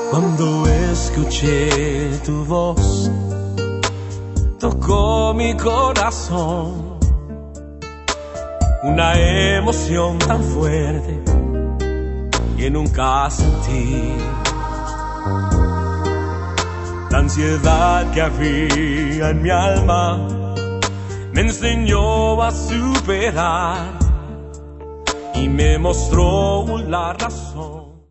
Cuando escuché tu voz, tocó mi corazón una emoción tan fuerte que nunca sentí. La ansiedad que había en mi alma me enseñó a superar y me mostró la razón.